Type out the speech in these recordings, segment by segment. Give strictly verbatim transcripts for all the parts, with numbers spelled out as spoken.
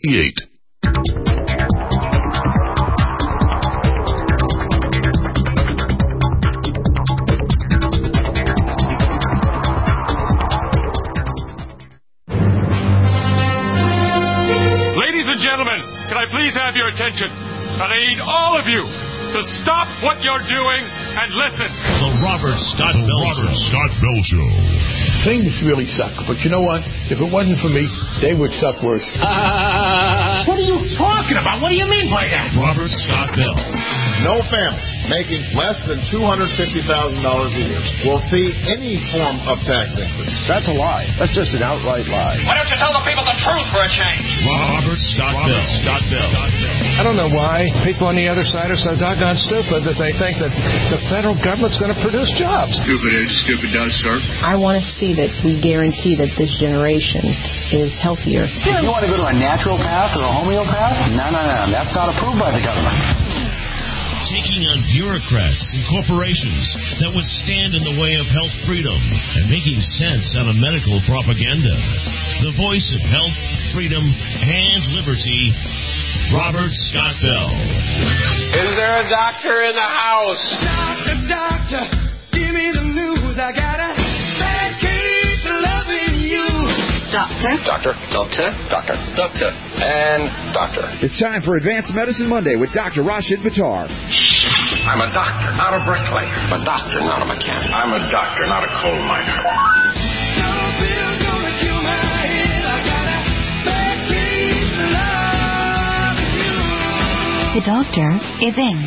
sixty-eight. Ladies and gentlemen, can I please have your attention? And I need all of you to stop what you're doing and listen. The Robert Scott Bell Robert Show. Scott Bell Show. Things really suck, but you know what? If it wasn't for me, they would suck worse. Uh, what are you talking about? What do you mean by that? Robert Scott Bell. No family making less than two hundred fifty thousand dollars a year will see any form of tax increase. That's a lie. That's just an outright lie. Why don't you tell the people the truth for a change? Robert Scott Robert Bell. Scott Bell. I don't know why people on the other side are so doggone stupid that they think that the federal government's going to produce jobs. Stupid is, stupid does, sir. I want to see that we guarantee that this generation is healthier. If you want to go to a natural path or a homeopath, no, no, no. That's not approved by the government. Taking on bureaucrats and corporations that would stand in the way of health freedom and making sense out of medical propaganda. The voice of health, freedom, and liberty, Robert Scott Bell. Is there a doctor in the house? Doctor, doctor, give me the news. I got a bad case of loving you. Doctor. Doctor. Doctor. Doctor. Doctor. And doctor. It's time for Advanced Medicine Monday with Doctor Rashid Buttar. I'm a doctor, not a bricklayer. I'm a doctor, not a mechanic. I'm a doctor, not a coal miner. The doctor is in.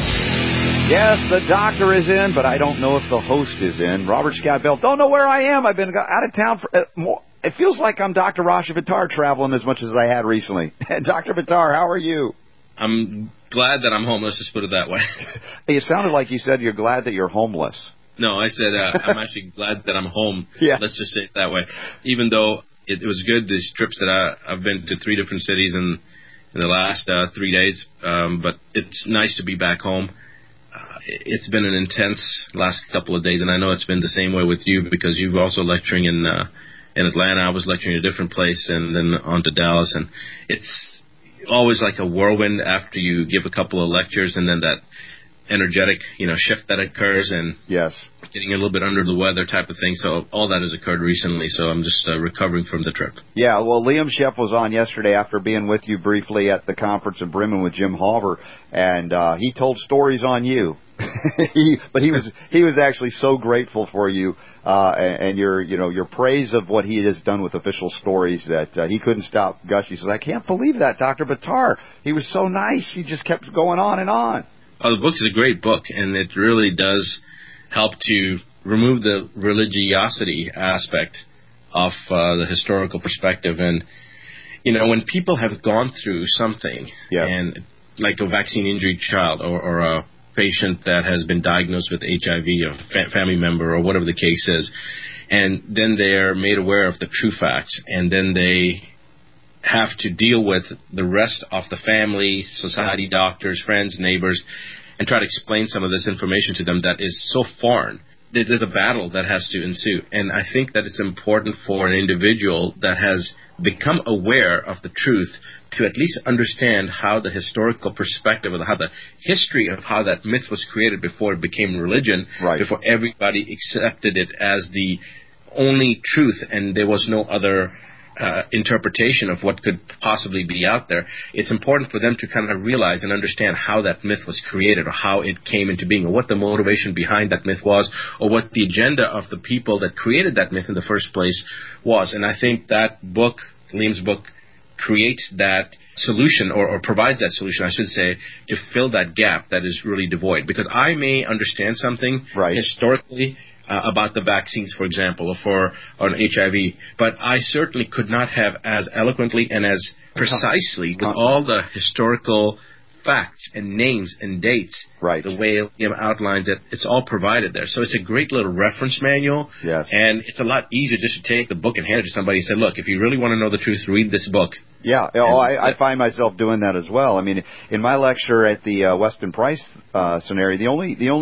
Yes, the doctor is in, but I don't know if the host is in. Robert Scott Bell. Don't know where I am. I've been out of town for uh, more. It feels like I'm Doctor Rashid Buttar traveling as much as I had recently. Doctor Buttar, how are you? I'm glad that I'm home. Let's just put it that way. It sounded like you said you're glad that you're homeless. No, I said uh, I'm actually glad that I'm home. Yeah. Let's just say it that way. Even though it, it was good, these trips that I, I've been to three different cities in, in the last uh, three days, um, but it's nice to be back home. Uh, it's been an intense last couple of days, and I know it's been the same way with you because you're also lecturing in uh, in Atlanta. I was lecturing in a different place, and then on to Dallas, and it's always like a whirlwind after you give a couple of lectures, and then that energetic, you know, shift that occurs, and yes, getting a little bit under the weather type of thing. So all that has occurred recently. So I'm just uh, recovering from the trip. Yeah, well, Liam Sheff was on yesterday after being with you briefly at the conference in Bremen with Jim Halver, and uh, he told stories on you. he, but he was he was actually so grateful for you uh, and, and your you know your praise of what he has done with Official Stories that uh, he couldn't stop gushing. He says, "I can't believe that, Doctor Buttar. He was so nice. He just kept going on and on." Oh, the book is a great book, and it really does help to remove the religiosity aspect of uh, the historical perspective. And you know, when people have gone through something, yeah. and like a vaccine-injured child or, or a patient that has been diagnosed with H I V, or fa- family member, or whatever the case is, and then they're made aware of the true facts, and then they have to deal with the rest of the family, society, doctors, friends, neighbors, and try to explain some of this information to them that is so foreign. There's a battle that has to ensue. And I think that it's important for an individual that has become aware of the truth to at least understand how the historical perspective, or how the history of how that myth was created before it became religion, right. before everybody accepted it as the only truth and there was no other uh, interpretation of what could possibly be out there. It's important for them to kind of realize and understand how that myth was created, or how it came into being, or what the motivation behind that myth was, or what the agenda of the people that created that myth in the first place was. And I think that book, Liam's book, creates that solution, or, or provides that solution, I should say, to fill that gap that is really devoid. Because I may understand something right. historically uh, about the vaccines, for example, or for on H I V, but I certainly could not have as eloquently and as precisely with all the historical facts and names and dates, right. the way Liam outlines it. It's all provided there. So it's a great little reference manual, yes. and it's a lot easier just to take the book and hand it to somebody and say, look, if you really want to know the truth, read this book. Yeah, oh, I, I find myself doing that as well. I mean, in my lecture at the uh, Weston Price uh, scenario, the only the only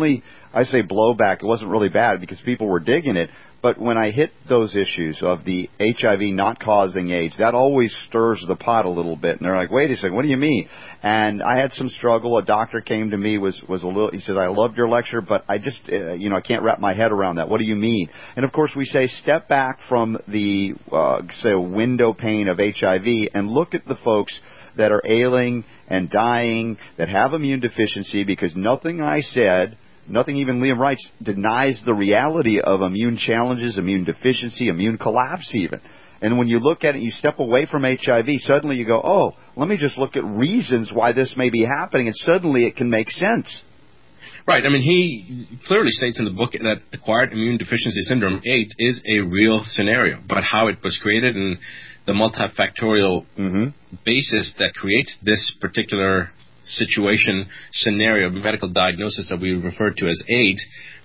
I say blowback. It wasn't really bad because people were digging it. But when I hit those issues of the H I V not causing AIDS, that always stirs the pot a little bit. And they're like, wait a second, what do you mean? And I had some struggle. A doctor came to me, was, was a little, he said, I loved your lecture, but I just, uh, you know, I can't wrap my head around that. What do you mean? And of course we say step back from the, uh, say, window pane of H I V and look at the folks that are ailing and dying, that have immune deficiency, because nothing I said, nothing even Liam writes, denies the reality of immune challenges, immune deficiency, immune collapse even. And when you look at it, you step away from H I V, suddenly you go, oh, let me just look at reasons why this may be happening, and suddenly it can make sense. Right. I mean, he clearly states in the book that acquired immune deficiency syndrome, AIDS, is a real scenario. But how it was created and the multifactorial mm-hmm. basis that creates this particular situation, scenario, medical diagnosis that we refer to as AIDS,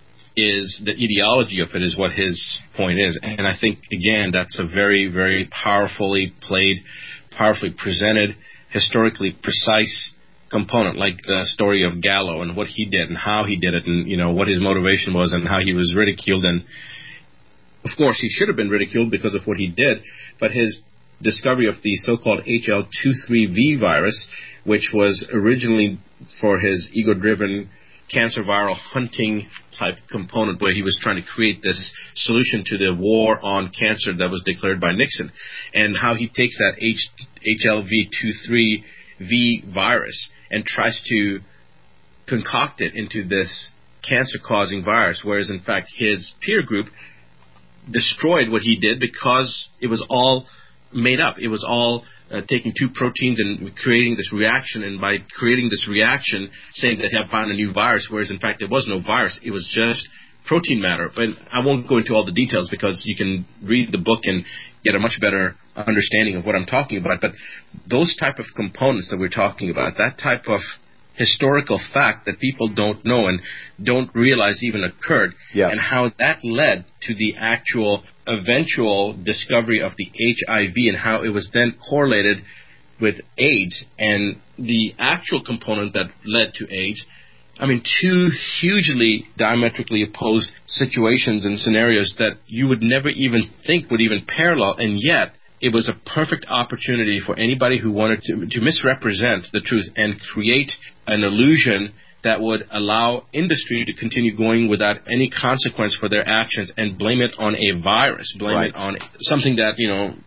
is the etiology of it is what his point is. And I think, again, that's a very, very powerfully played, powerfully presented, historically precise component, like the story of Gallo and what he did and how he did it, and, you know, what his motivation was and how he was ridiculed. And of course, he should have been ridiculed because of what he did, but his discovery of the so-called H L twenty-three V virus, which was originally for his ego-driven cancer viral hunting type component, where he was trying to create this solution to the war on cancer that was declared by Nixon, and how he takes that H L V twenty-three V virus and tries to concoct it into this cancer-causing virus, whereas in fact his peer group destroyed what he did because it was all made up. It was all uh, taking two proteins and creating this reaction, and by creating this reaction, saying that they have found a new virus, whereas in fact there was no virus. It was just protein matter. But I won't go into all the details because you can read the book and get a much better understanding of what I'm talking about. But those type of components that we're talking about, that type of historical fact that people don't know and don't realize even occurred, yeah. and how that led to the actual eventual discovery of the H I V and how it was then correlated with AIDS, and the actual component that led to AIDS. I mean, two hugely diametrically opposed situations and scenarios that you would never even think would even parallel, and yet it was a perfect opportunity for anybody who wanted to, to misrepresent the truth and create an illusion that would allow industry to continue going without any consequence for their actions and blame it on a virus, blame right. it on something that, you know,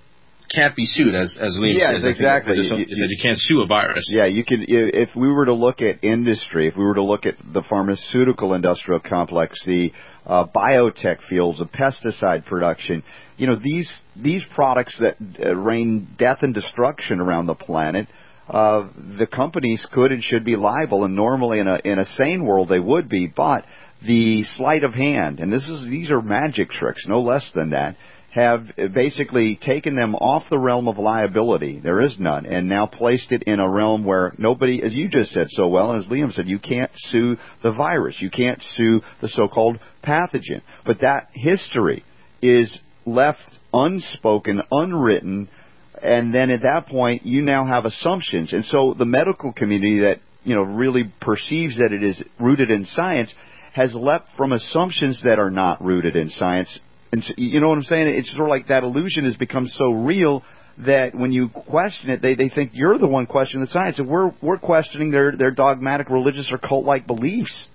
can't be sued, as as Liam yeah, says. exactly. You, you, you can't sue a virus. Yeah, you could. If we were to look at industry, if we were to look at the pharmaceutical industrial complex, the uh, biotech fields, the pesticide production, you know, these these products that uh, rain death and destruction around the planet, uh, the companies could and should be liable, and normally in a in a sane world they would be, but the sleight of hand, and this is these are magic tricks, no less than that, have basically taken them off the realm of liability. There is none, and now placed it in a realm where nobody, as you just said so well, and as Liam said, you can't sue the virus. You can't sue the so-called pathogen. But that history is left unspoken, unwritten, and then at that point, you now have assumptions. And so the medical community that, you know, really perceives that it is rooted in science has leapt from assumptions that are not rooted in science. And so, you know what I'm saying? It's sort of like that illusion has become so real that when you question it, they, they think you're the one questioning the science, and we're we're questioning their, their dogmatic, religious, or cult-like beliefs.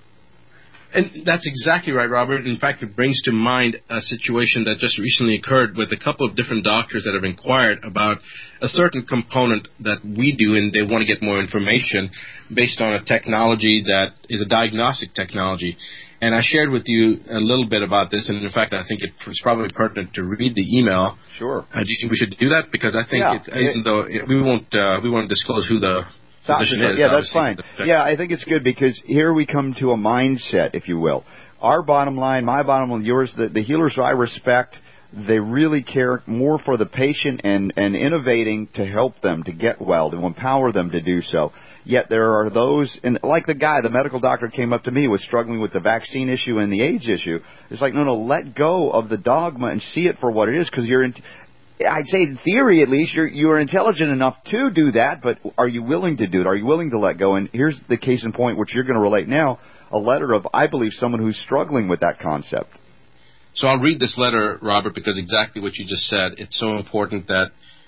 And that's exactly right, Robert. In fact, it brings to mind a situation that just recently occurred with a couple of different doctors that have inquired about a certain component that we do, and they want to get more information based on a technology that is a diagnostic technology. And I shared with you a little bit about this, and in fact, I think it's probably pertinent to read the email. Sure. Uh, do you think we should do that? Because I think yeah. it's, even though it, we won't, uh, we won't disclose who the physician is. Yeah, that's fine. Yeah, I think it's good because here we come to a mindset, if you will. Our bottom line, my bottom line, yours, the, the healers I respect, they really care more for the patient and, and innovating to help them to get well, to empower them to do so. Yet there are those, and like the guy, the medical doctor came up to me, was struggling with the vaccine issue and the AIDS issue. It's like, no, no, let go of the dogma and see it for what it is, because you're in, I'd say in theory, at least, you're you're intelligent enough to do that, but are you willing to do it? Are you willing to let go? And here's the case in point, which you're going to relate now, a letter of, I believe, someone who's struggling with that concept. So I'll read this letter, Robert, because exactly what you just said, it's so important that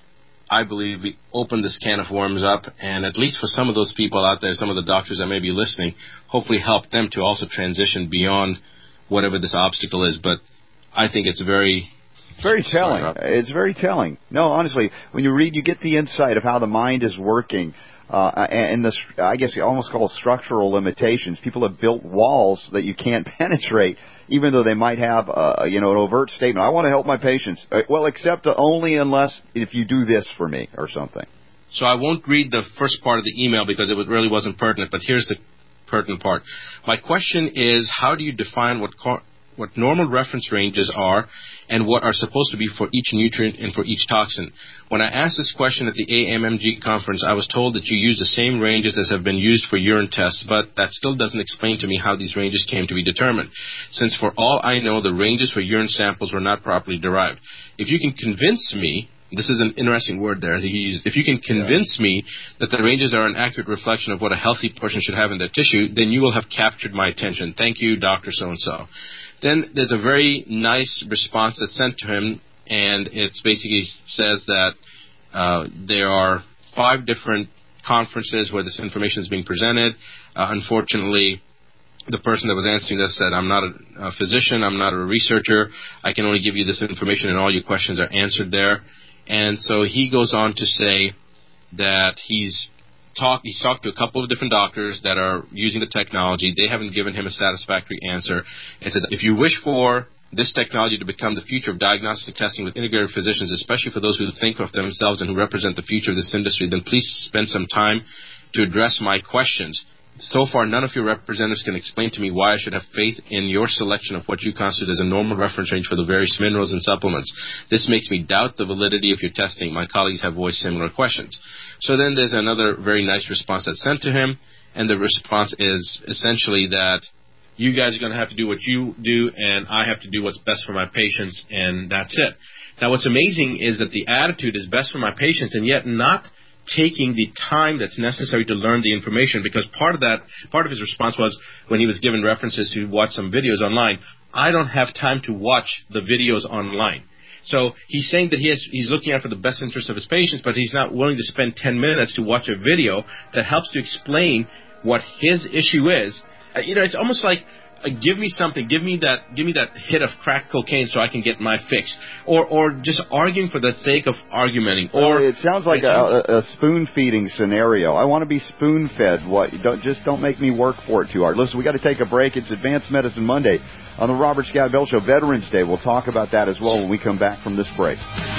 I believe we open this can of worms up, and at least for some of those people out there, some of the doctors that may be listening, hopefully help them to also transition beyond whatever this obstacle is. But I think it's very... Very telling. It's very telling. No, honestly, when you read, you get the insight of how the mind is working. Uh, and the, I guess you almost call it structural limitations. People have built walls that you can't penetrate, even though they might have, uh, you know, an overt statement. I want to help my patients. Well, except only unless if you do this for me or something. So I won't read the first part of the email because it really wasn't pertinent, but here's the pertinent part. My question is, how do you define what co- what normal reference ranges are and what are supposed to be for each nutrient and for each toxin? When I asked this question at the A M M G conference, I was told that you use the same ranges as have been used for urine tests, but that still doesn't explain to me how these ranges came to be determined, since for all I know, the ranges for urine samples were not properly derived. If you can convince me, this is an interesting word there, if you can convince yeah. me that the ranges are an accurate reflection of what a healthy person should have in their tissue, then you will have captured my attention. Thank you, Doctor So-and-so. Then there's a very nice response that's sent to him, and it basically says that uh, there are five different conferences where this information is being presented. Uh, unfortunately, the person that was answering this said, I'm not a, a physician, I'm not a researcher, I can only give you this information and all your questions are answered there. And so he goes on to say that he's Talk, he's talked to a couple of different doctors that are using the technology. They haven't given him a satisfactory answer. And says, if you wish for this technology to become the future of diagnostic testing with integrated physicians, especially for those who think of themselves and who represent the future of this industry, then please spend some time to address my questions. So far, none of your representatives can explain to me why I should have faith in your selection of what you constitute as a normal reference range for the various minerals and supplements. This makes me doubt the validity of your testing. My colleagues have voiced similar questions. So then there's another very nice response that's sent to him, and the response is essentially that you guys are going to have to do what you do, and I have to do what's best for my patients, and that's it. Now, what's amazing is that the attitude is best for my patients, and yet not taking the time that's necessary to learn the information, because part of that, part of his response was when he was given references to watch some videos online, I don't have time to watch the videos online. So he's saying that he has, he's looking out for the best interest of his patients, but he's not willing to spend ten minutes to watch a video that helps to explain what his issue is. Uh, you know, it's almost like, Uh, give me something, give me that, give me that hit of crack cocaine so I can get my fix, or or just arguing for the sake of argumenting. Or well, it sounds like a, a spoon feeding scenario. I want to be spoon fed. What? Don't just don't make me work for it too hard. Listen, we got to take a break. It's Advanced Medicine Monday on the Robert Scott Bell Show. Veterans Day. We'll talk about that as well when we come back from this break.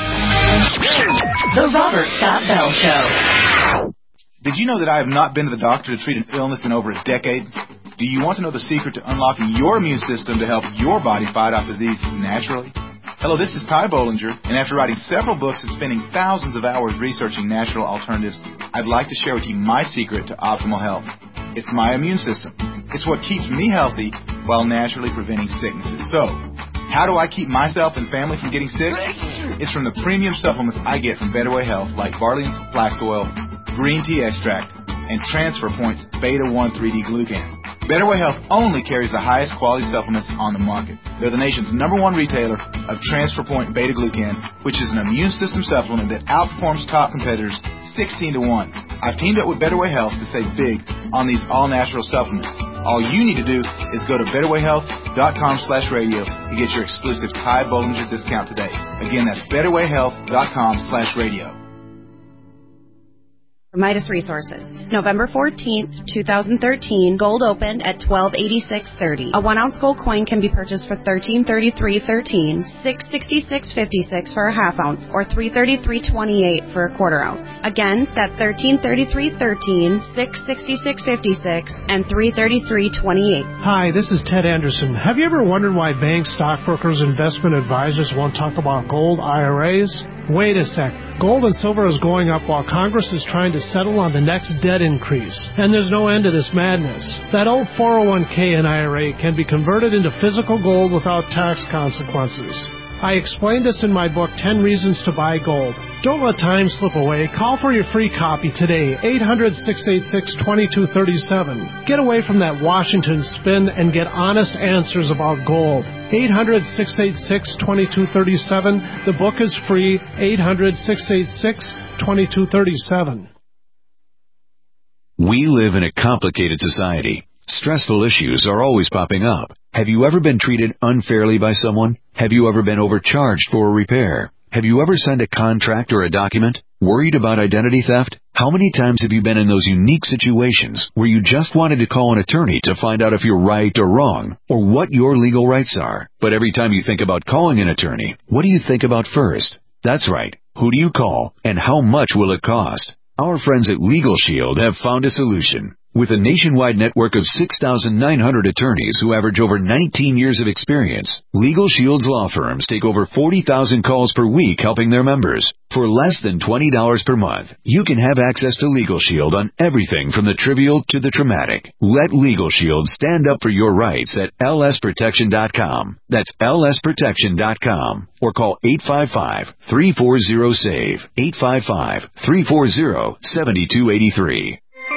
The Robert Scott Bell Show. Did you know that I have not been to the doctor to treat an illness in over a decade? Do you want to know the secret to unlocking your immune system to help your body fight off disease naturally? Hello, this is Ty Bollinger, and after writing several books and spending thousands of hours researching natural alternatives, I'd like to share with you my secret to optimal health. It's my immune system. It's what keeps me healthy while naturally preventing sicknesses. So, how do I keep myself and family from getting sick? It's from the premium supplements I get from Better Way Health, like Bartle's Flax Oil, Green Tea Extract, and Transfer Point's Beta one three D Glucan. Better Way Health only carries the highest quality supplements on the market. They're the nation's number one retailer of Transfer Point Beta Glucan, which is an immune system supplement that outperforms top competitors sixteen to one. I've teamed up with Better Way Health to save big on these all-natural supplements. All you need to do is go to betterwayhealth.com slash radio to get your exclusive Ty Bollinger discount today. Again, that's betterwayhealth.com slash radio. Midas Resources. November fourteenth, twenty thirteen, gold opened at twelve eighty-six thirty. A one ounce gold coin can be purchased for thirteen thirty-three thirteen, six sixty-six fifty-six for a half ounce, or three thirty-three twenty-eight for a quarter ounce. Again, that's thirteen thirty-three thirteen, six sixty-six fifty-six, and three thirty-three twenty-eight. Hi, this is Ted Anderson. Have you ever wondered why banks, stockbrokers, investment advisors won't talk about gold I R As? Wait a sec. Gold and silver is going up while Congress is trying to settle on the next debt increase. And there's no end to this madness. That old four oh one k and I R A can be converted into physical gold without tax consequences. I explain this in my book, ten Reasons to Buy Gold. Don't let time slip away. Call for your free copy today, eight hundred, six eight six, two two three seven. Get away from that Washington spin and get honest answers about gold. eight hundred, six eight six, two two three seven. The book is free, eight hundred, six eight six, two two three seven. We live in a complicated society. Stressful issues are always popping up. Have you ever been treated unfairly by someone? Have you ever been overcharged for a repair? Have you ever signed a contract or a document? Worried about identity theft? How many times have you been in those unique situations where you just wanted to call an attorney to find out if you're right or wrong, or what your legal rights are? But every time you think about calling an attorney, what do you think about first? That's right. Who do you call, and how much will it cost? Our friends at Legal Shield have found a solution. With a nationwide network of six thousand nine hundred attorneys who average over nineteen years of experience, Legal Shield's law firms take over forty thousand calls per week helping their members. For less than twenty dollars per month, you can have access to Legal Shield on everything from the trivial to the traumatic. Let Legal Shield stand up for your rights at L S protection dot com. That's L S protection dot com. Or call eight five five, three four zero, S A V E, eight five five, three four zero, seven two eight three.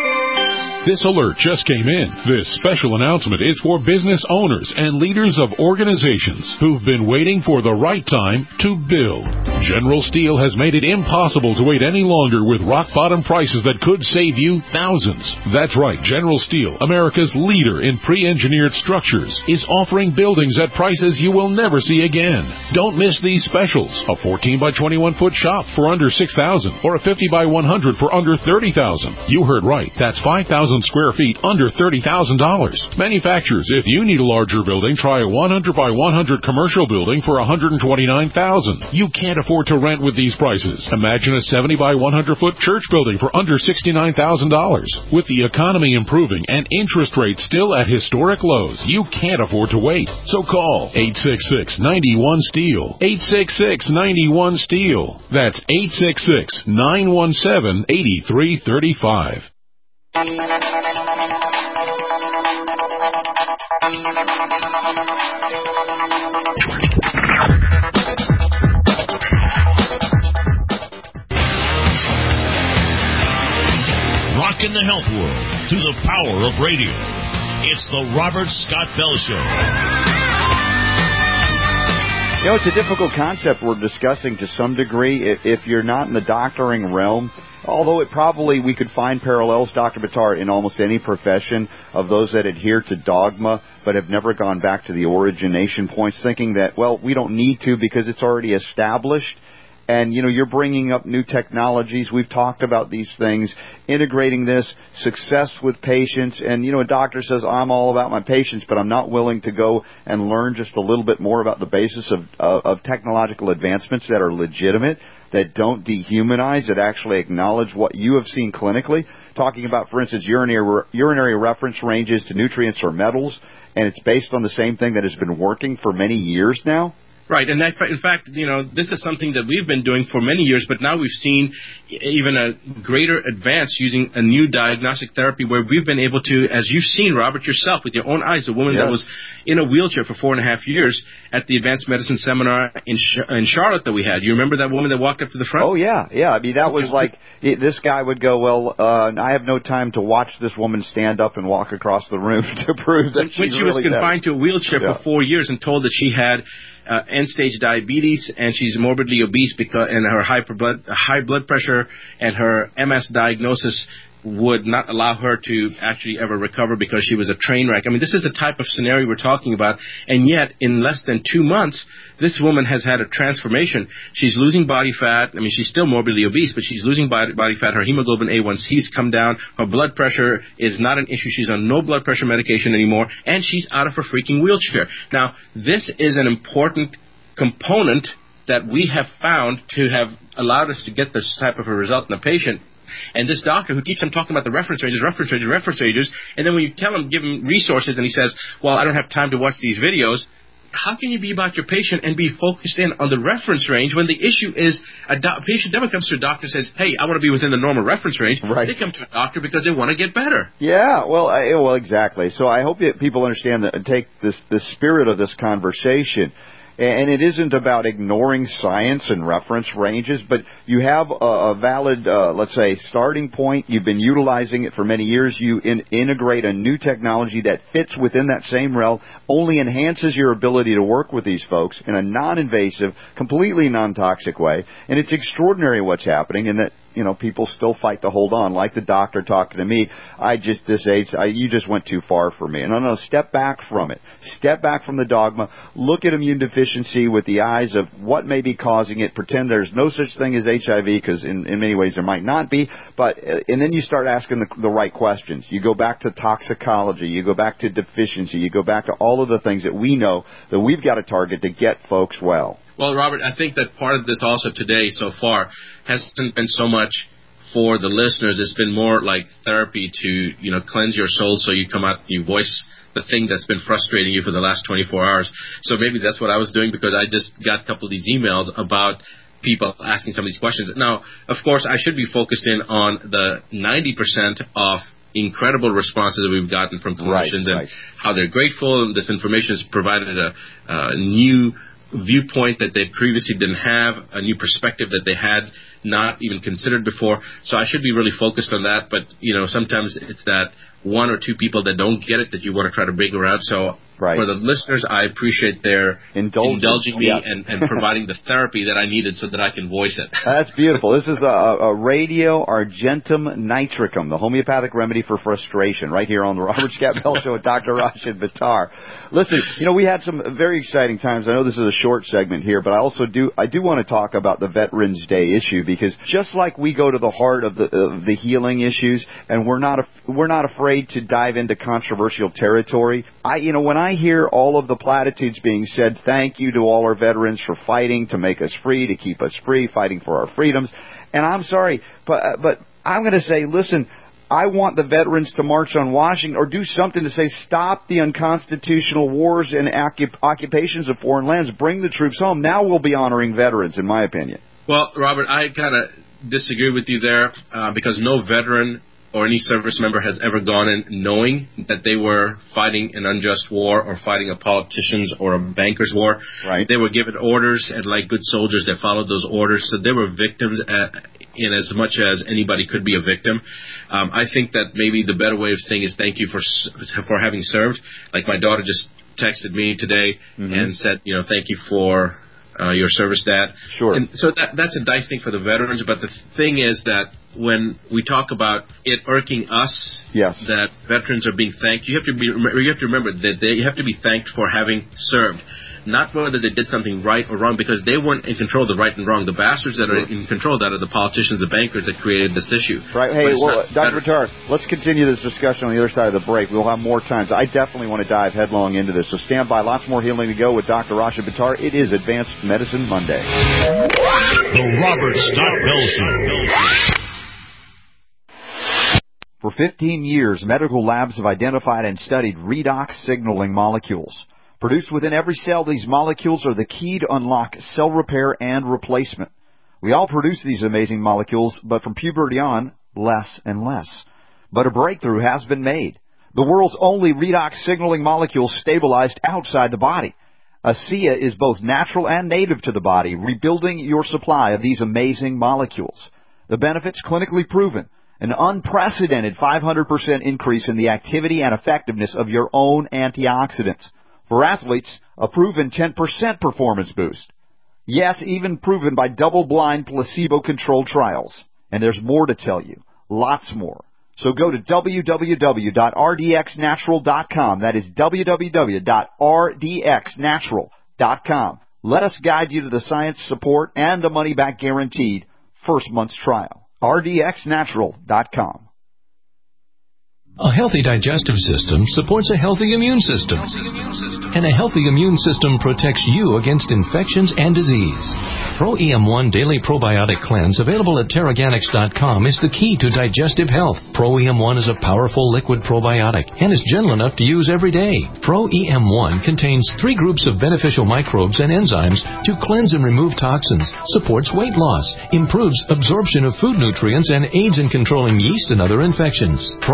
This alert just came in. This special announcement is for business owners and leaders of organizations who've been waiting for the right time to build. General Steel has made it impossible to wait any longer with rock-bottom prices that could save you thousands. That's right, General Steel, America's leader in pre-engineered structures, is offering buildings at prices you will never see again. Don't miss these specials. A fourteen by twenty-one foot shop for under six thousand dollars or a fifty by one hundred for under thirty thousand dollars. You heard right. That's five thousand square feet under thirty thousand dollars. Manufacturers, if you need a larger building, try a one hundred by one hundred commercial building for one hundred twenty-nine thousand dollars. You can't afford to rent with these prices. Imagine a seventy by one hundred foot church building for under sixty-nine thousand dollars. With the economy improving and interest rates still at historic lows, you can't afford to wait. So call eight six six, nine one, STEEL. eight six six, nine one, STEEL. That's eight six six, nine one seven, eight three three five. Rocking the health world to the power of radio. It's the Robert Scott Bell Show. You know, it's a difficult concept we're discussing to some degree. If, if you're not in the doctoring realm, although it probably, we could find parallels, Doctor Buttar, in almost any profession of those that adhere to dogma but have never gone back to the origination points, thinking that, well, we don't need to because it's already established. And, you know, you're bringing up new technologies. We've talked about these things, integrating this, success with patients. And, you know, a doctor says, I'm all about my patients, but I'm not willing to go and learn just a little bit more about the basis of, uh, of technological advancements that are legitimate, that don't dehumanize, that actually acknowledge what you have seen clinically. Talking about, for instance, urinary, urinary reference ranges to nutrients or metals, and it's based on the same thing that has been working for many years now. Right, and that, in fact, you know, this is something that we've been doing for many years, but now we've seen even a greater advance using a new diagnostic therapy where we've been able to, as you've seen, Robert, yourself, with your own eyes, the woman yes. that was in a wheelchair for four and a half years at the Advanced Medicine Seminar in, in Charlotte that we had. You remember that woman that walked up to the front? Oh, yeah, yeah. I mean, that was like, this guy would go, well, uh, I have no time to watch this woman stand up and walk across the room to prove that when, she's when she really was confined dead. to a wheelchair yeah. for four years and told that she had Uh, end-stage diabetes, and she's morbidly obese because, and her high blood, high blood pressure and her M S diagnosis would not allow her to actually ever recover because she was a train wreck. I mean, this is the type of scenario we're talking about, and yet in less than two months, this woman has had a transformation. She's losing body fat. I mean, she's still morbidly obese, but she's losing body, body fat. Her hemoglobin A one C's come down. Her blood pressure is not an issue. She's on no blood pressure medication anymore, and she's out of her freaking wheelchair. Now, this is an important component that we have found to have allowed us to get this type of a result in a patient. And this doctor who keeps on talking about the reference ranges, reference ranges, reference ranges, and then when you tell him, give him resources, and he says, well, I don't have time to watch these videos, how can you be about your patient and be focused in on the reference range when the issue is a do- patient never comes to a doctor and says, hey, I want to be within the normal reference range. Right. They come to a doctor because they want to get better. Yeah, well, I, well, exactly. So I hope that people understand that and take this the spirit of this conversation. And it isn't about ignoring science and reference ranges, but you have a, a valid, uh, let's say, starting point. You've been utilizing it for many years. You in, integrate a new technology that fits within that same realm, only enhances your ability to work with these folks in a non-invasive, completely non-toxic way. And it's extraordinary what's happening, and that, you know, people still fight to hold on. Like the doctor talking to me, I just, this age, I, you just went too far for me. And no, no, step back from it. Step back from the dogma. Look at immune deficiency with the eyes of what may be causing it. Pretend there's no such thing as H I V, because in, in many ways there might not be. But, and then you start asking the, the right questions. You go back to toxicology. You go back to deficiency. You go back to all of the things that we know that we've got to target to get folks well. Well, Robert, I think that part of this also today so far hasn't been so much for the listeners. It's been more like therapy to, you know, cleanse your soul so you come out, you voice the thing that's been frustrating you for the last twenty-four hours. So maybe that's what I was doing, because I just got a couple of these emails about people asking some of these questions. Now, of course, I should be focused in on the ninety percent of incredible responses that we've gotten from clinicians, right, and right. how they're grateful. And this information has provided a, a new viewpoint that they previously didn't have, a new perspective that they had not even considered before. So I should be really focused on that. But, you know, sometimes it's that one or two people that don't get it that you want to try to bring around. So right. for the listeners, I appreciate their Indulgence. indulging me yes. and, and providing the therapy that I needed so that I can voice it. That's beautiful. This is a, a Radio Argentum Nitricum, the homeopathic remedy for frustration, right here on the Robert Scott Bell Show with Doctor Rashid Buttar. Listen, you know, we had some very exciting times. I know this is a short segment here, but I also do I do want to talk about the Veterans Day issue, because just like we go to the heart of the of the healing issues, and we're not we're not afraid to dive into controversial territory. I, you know, when I hear all of the platitudes being said, thank you to all our veterans for fighting to make us free, to keep us free, fighting for our freedoms. And I'm sorry, but but I'm going to say, listen, I want the veterans to march on Washington or do something to say, stop the unconstitutional wars and occupations of foreign lands. Bring the troops home. Now we'll be honoring veterans, in my opinion. Well, Robert, I kind of disagree with you there, uh, because no veteran or any service member has ever gone in knowing that they were fighting an unjust war or fighting a politician's or a banker's war. Right. They were given orders, and like good soldiers, they followed those orders. So they were victims at, in as much as anybody could be a victim. Um, I think that maybe the better way of saying is thank you for for having served. Like my daughter just texted me today mm-hmm. and said, you know, thank you for uh, your service, Dad. Sure. And so that that's a nice thing for the veterans. But the thing is that when we talk about it irking us, yes. that veterans are being thanked, you have to be you have to remember that they you have to be thanked for having served, not whether they did something right or wrong, because they weren't in control of the right and wrong. The bastards that are in control of that are the politicians, the bankers that created this issue. Right. Hey, well, Doctor Buttar, let's continue this discussion on the other side of the break. We'll have more times. I definitely want to dive headlong into this, so stand by. Lots more healing to go with Doctor Rashid Buttar. It is Advanced Medicine Monday. The Robert Scott Bell Show. For fifteen years, medical labs have identified and studied redox signaling molecules. Produced within every cell, these molecules are the key to unlock cell repair and replacement. We all produce these amazing molecules, but from puberty on, less and less. But a breakthrough has been made. The world's only redox signaling molecule stabilized outside the body. ASEA is both natural and native to the body, rebuilding your supply of these amazing molecules. The benefits clinically proven. An unprecedented five hundred percent increase in the activity and effectiveness of your own antioxidants. For athletes, a proven ten percent performance boost. Yes, even proven by double-blind placebo-controlled trials. And there's more to tell you. Lots more. So go to w w w dot r d x natural dot com. That is w w w dot r d x natural dot com. Let us guide you to the science support and the money-back guaranteed first month's trial. r d x natural dot com. A healthy digestive system supports a healthy immune system. And a healthy immune system protects you against infections and disease. Pro E M one Daily Probiotic Cleanse, available at Terraganics dot com, is the key to digestive health. Pro E M one is a powerful liquid probiotic and is gentle enough to use every day. Pro E M one contains three groups of beneficial microbes and enzymes to cleanse and remove toxins, supports weight loss, improves absorption of food nutrients, and aids in controlling yeast and other infections. Pro E M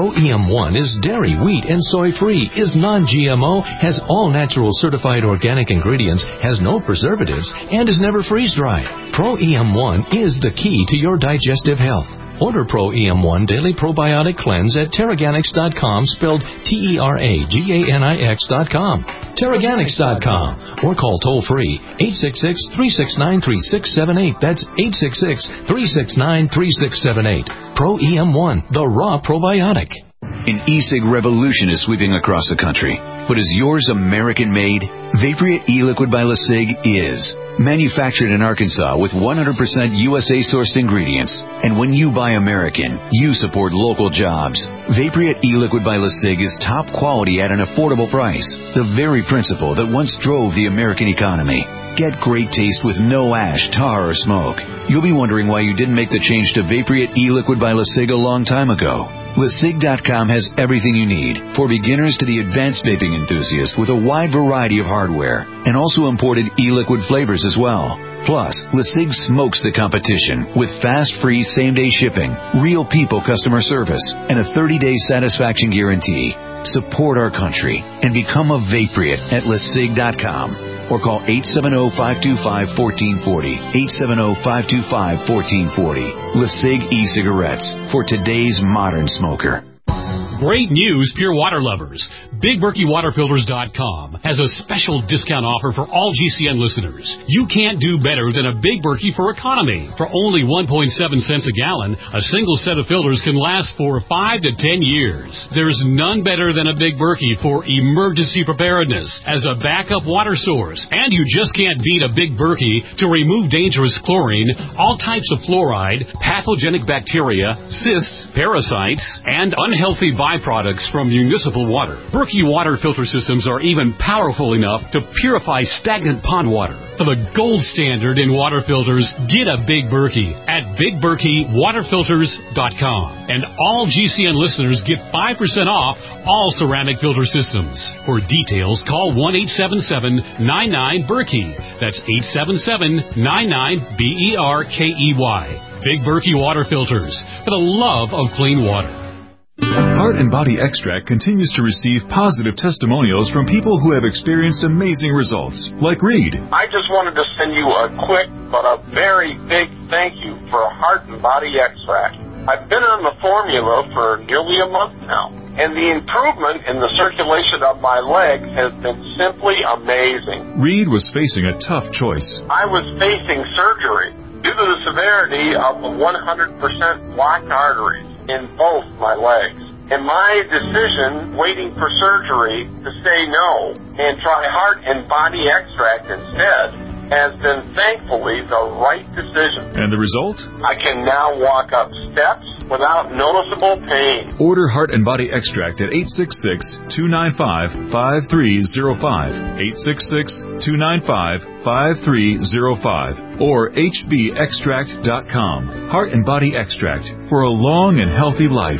one is dairy, wheat, and soy-free, is non-G M O, has all natural certified organic ingredients, has no preservatives, and is never freeze-dried. Pro E M one is the key to your digestive health. Order Pro E M one Daily Probiotic Cleanse at Teraganix dot com, spelled T E R A G A N I X dot com. Teraganix dot com. Or call toll-free eight six six, three six nine, three six seven eight. That's eight six six, three six nine, three six seven eight. Pro E M one, the raw probiotic. An e-cig revolution is sweeping across the country. But is yours American-made? Vaporeate e-liquid by LeSig is. Manufactured in Arkansas with one hundred percent U S A-sourced ingredients. And when you buy American, you support local jobs. Vaporeate e-liquid by LeSig is top quality at an affordable price. The very principle that once drove the American economy. Get great taste with no ash, tar, or smoke. You'll be wondering why you didn't make the change to Vaporeate e-liquid by LeSig a long time ago. LeSig dot com has everything you need, for beginners to the advanced vaping enthusiast, with a wide variety of hardware, and also imported e-liquid flavors as well. Plus, LeSig smokes the competition with fast, free, same-day shipping, real people customer service, and a thirty-day satisfaction guarantee. Support our country and become a Vaporeate at LeSig dot com. Or call eight seven zero, five two five, one four four zero, eight seven zero, five two five, one four four zero. LeSig e-cigarettes for today's modern smoker. Great news, Pure Water lovers. Big Berkey Water Filters dot com has a special discount offer for all G C N listeners. You can't do better than a Big Berkey for economy. For only one point seven cents a gallon, a single set of filters can last for five to ten years. There's none better than a Big Berkey for emergency preparedness as a backup water source. And you just can't beat a Big Berkey to remove dangerous chlorine, all types of fluoride, pathogenic bacteria, cysts, parasites, and unhealthy byproducts from municipal water. Berkey water filter systems are even powerful enough to purify stagnant pond water. For the gold standard in water filters, get a Big Berkey at Big Berkey Water Filters dot com. And all G C N listeners get five percent off all ceramic filter systems. For details, call one eight seven seven, nine nine, Berkey. That's eight seven seven, nine nine, B E R K E Y. Big Berkey Water Filters, for the love of clean water. Heart and Body Extract continues to receive positive testimonials from people who have experienced amazing results, like Reed. I just wanted to send you a quick but a very big thank you for Heart and Body Extract. I've been on the formula for nearly a month now, and the improvement in the circulation of my legs has been simply amazing. Reed was facing a tough choice. I was facing surgery due to the severity of the one hundred percent blocked arteries in both my legs. And my decision, waiting for surgery, to say no and try Heart and Body Extract instead, has been thankfully the right decision. And the result? I can now walk up steps without noticeable pain. Order Heart and Body Extract at eight six six, two nine five, five three zero five, eight six six, two nine five, five three zero five, or H B extract dot com. Heart and Body Extract for a long and healthy life.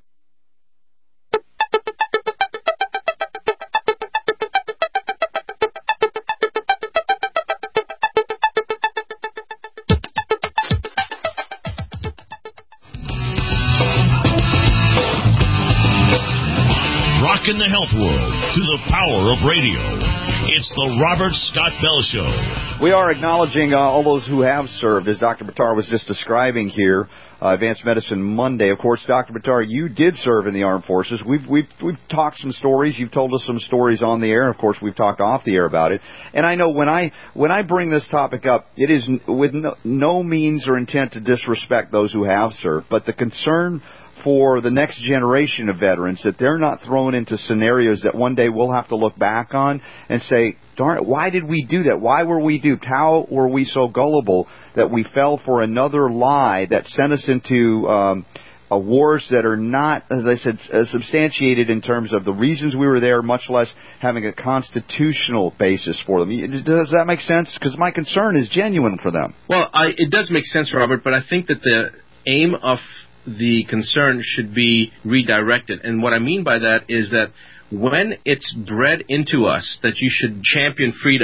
In the health world to the power of radio. It's the Robert Scott Bell Show. We are acknowledging uh, all those who have served, as Doctor Buttar was just describing here. Uh, Advanced Medicine Monday. Of course, Doctor Buttar, you did serve in the armed forces. We've we've we've talked some stories. You've told us some stories on the air. Of course, we've talked off the air about it. And I know when I when I bring this topic up, it is with no, no means or intent to disrespect those who have served, but the concern for the next generation of veterans, that they're not thrown into scenarios that one day we'll have to look back on and say, darn it, why did we do that? Why were we duped? How were we so gullible that we fell for another lie that sent us into um, uh, wars that are not, as I said, uh, substantiated in terms of the reasons we were there, much less having a constitutional basis for them. Does that make sense? Because my concern is genuine for them. Well, I, it does make sense, Robert, but I think that the aim of the concern should be redirected. And what I mean by that is that when it's bred into us that you should champion freedom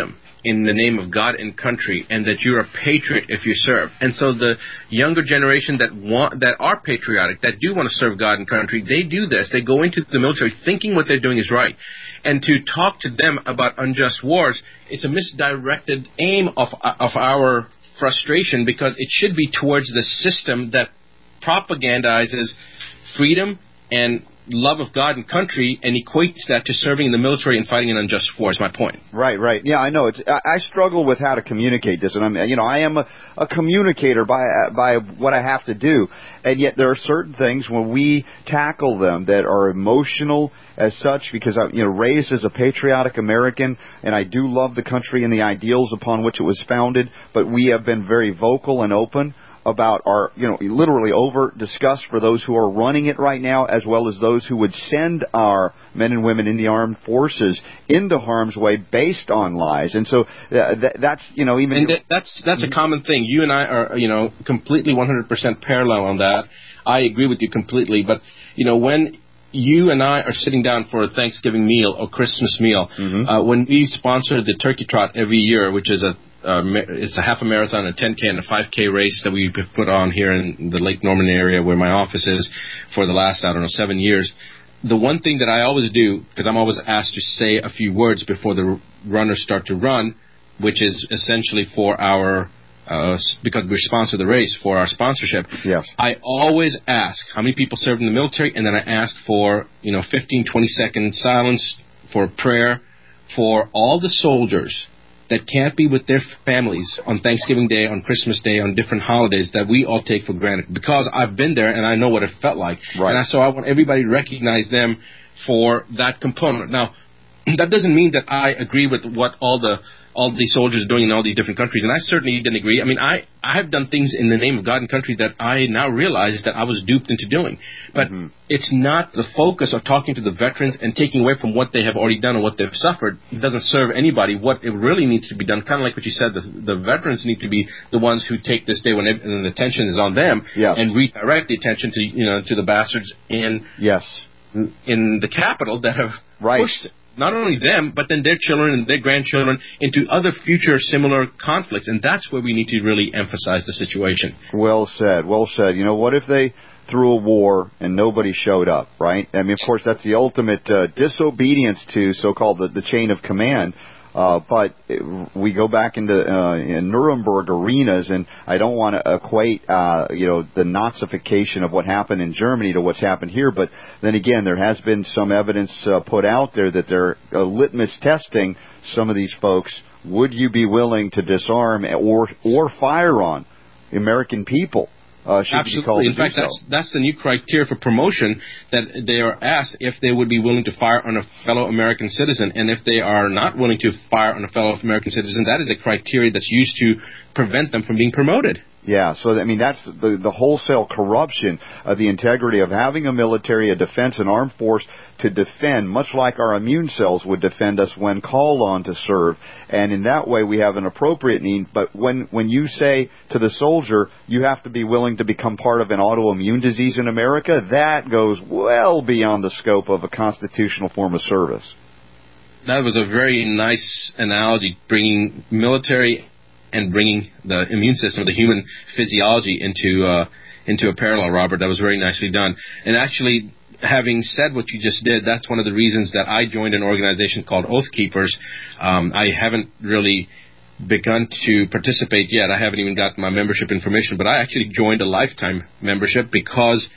in the name of God and country, and that you're a patriot if you serve. And so the younger generation that want, that are patriotic, that do want to serve God and country, they do this. They go into the military thinking what they're doing is right. And to talk to them about unjust wars, it's a misdirected aim of of our frustration, because it should be towards the system that propagandizes freedom and love of God and country and equates that to serving in the military and fighting an unjust war, is my point. Right, right. Yeah, I know. It's, I, I struggle with how to communicate this, and I'm, you know, I am a, a communicator by by what I have to do, and yet there are certain things when we tackle them that are emotional as such, because I'm, you know, raised as a patriotic American, and I do love the country and the ideals upon which it was founded, but we have been very vocal and open about our, you know, literally over discuss for those who are running it right now, as well as those who would send our men and women in the armed forces into harm's way based on lies. And so uh, th- that's, you know, even... And th- that's that's mm-hmm. a common thing. You and I are, you know, completely one hundred percent parallel on that. I agree with you completely. But, you know, when you and I are sitting down for a Thanksgiving meal or Christmas meal, mm-hmm. uh, when we sponsor the Turkey Trot every year, which is a Uh, it's a half a marathon, a ten K, and a five K race that we put on here in the Lake Norman area where my office is for the last, I don't know, seven years. The one thing that I always do, because I'm always asked to say a few words before the runners start to run, which is essentially for our, uh, because we sponsor the race for our sponsorship. Yes. I always ask how many people served in the military, and then I ask for, you know, fifteen, twenty second silence for prayer for all the soldiers that can't be with their families on Thanksgiving Day, on Christmas Day, on different holidays that we all take for granted. Because I've been there and I know what it felt like. Right. And I, so I want everybody to recognize them for that component. Now, that doesn't mean that I agree with what all the all these soldiers are doing in all these different countries, and I certainly didn't agree. I mean, I, I have done things in the name of God and country that I now realize that I was duped into doing. But mm-hmm. it's not the focus of talking to the veterans and taking away from what they have already done and what they've suffered. It doesn't serve anybody. What it really needs to be done, kind of like what you said, the, the veterans need to be the ones who take this day when, it, when the attention is on them, yes. and redirect the attention to, you know, to the bastards in yes. in the Capitol that have right. pushed not only them, but then their children and their grandchildren into other future similar conflicts. And that's where we need to really emphasize the situation. Well said, well said. You know, what if they threw a war and nobody showed up, right? I mean, of course, that's the ultimate uh, disobedience to so-called the, the chain of command. Uh, but it, we go back into uh, in Nuremberg arenas, and I don't want to equate, uh, you know, the Nazification of what happened in Germany to what's happened here. But then again, there has been some evidence uh, put out there that they're uh, litmus testing some of these folks. Would you be willing to disarm or or fire on American people? Uh, Absolutely. In fact, so. that's that's the new criteria for promotion, that they are asked if they would be willing to fire on a fellow American citizen. And if they are not willing to fire on a fellow American citizen, that is a criteria that's used to prevent them from being promoted. Yeah, so, I mean, that's the, the wholesale corruption of the integrity of having a military, a defense, an armed force to defend, much like our immune cells would defend us when called on to serve. And in that way, we have an appropriate need. But when, when you say to the soldier, you have to be willing to become part of an autoimmune disease in America, that goes well beyond the scope of a constitutional form of service. That was a very nice analogy, bringing military and bringing the immune system, the human physiology, into uh, into a parallel, Robert. That was very nicely done. And actually, having said what you just did, that's one of the reasons that I joined an organization called Oath Keepers. Um, I haven't really begun to participate yet. I haven't even gotten my membership information, but I actually joined a lifetime membership because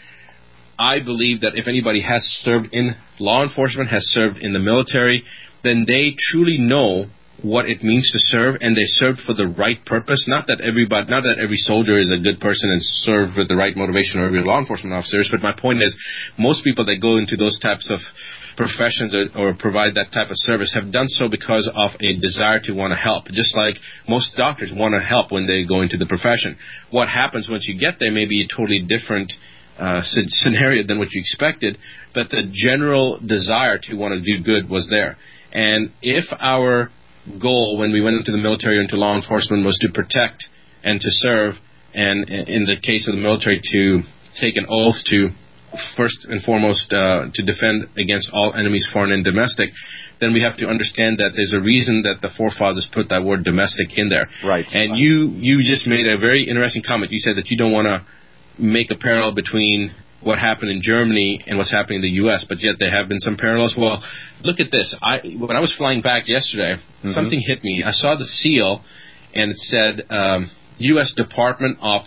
I believe that if anybody has served in law enforcement, has served in the military, then they truly know what it means to serve, and they served for the right purpose. Not that everybody, not that every soldier is a good person and served with the right motivation, or every law enforcement officer is, but my point is, most people that go into those types of professions or, or provide that type of service have done so because of a desire to want to help. Just like most doctors want to help when they go into the profession. What happens once you get there may be a totally different uh, scenario than what you expected, but the general desire to want to do good was there. And if our goal when we went into the military or into law enforcement was to protect and to serve, and in the case of the military to take an oath to first and foremost uh, to defend against all enemies, foreign and domestic, then we have to understand that there's a reason that the forefathers put that word domestic in there. Right. And you you just made a very interesting comment. You said that you don't want to make a parallel between what happened in Germany and what's happening in the U S, but yet there have been some parallels. Well, look at this. I when I was flying back yesterday, mm-hmm. something hit me. I saw the seal, and it said um, U S Department of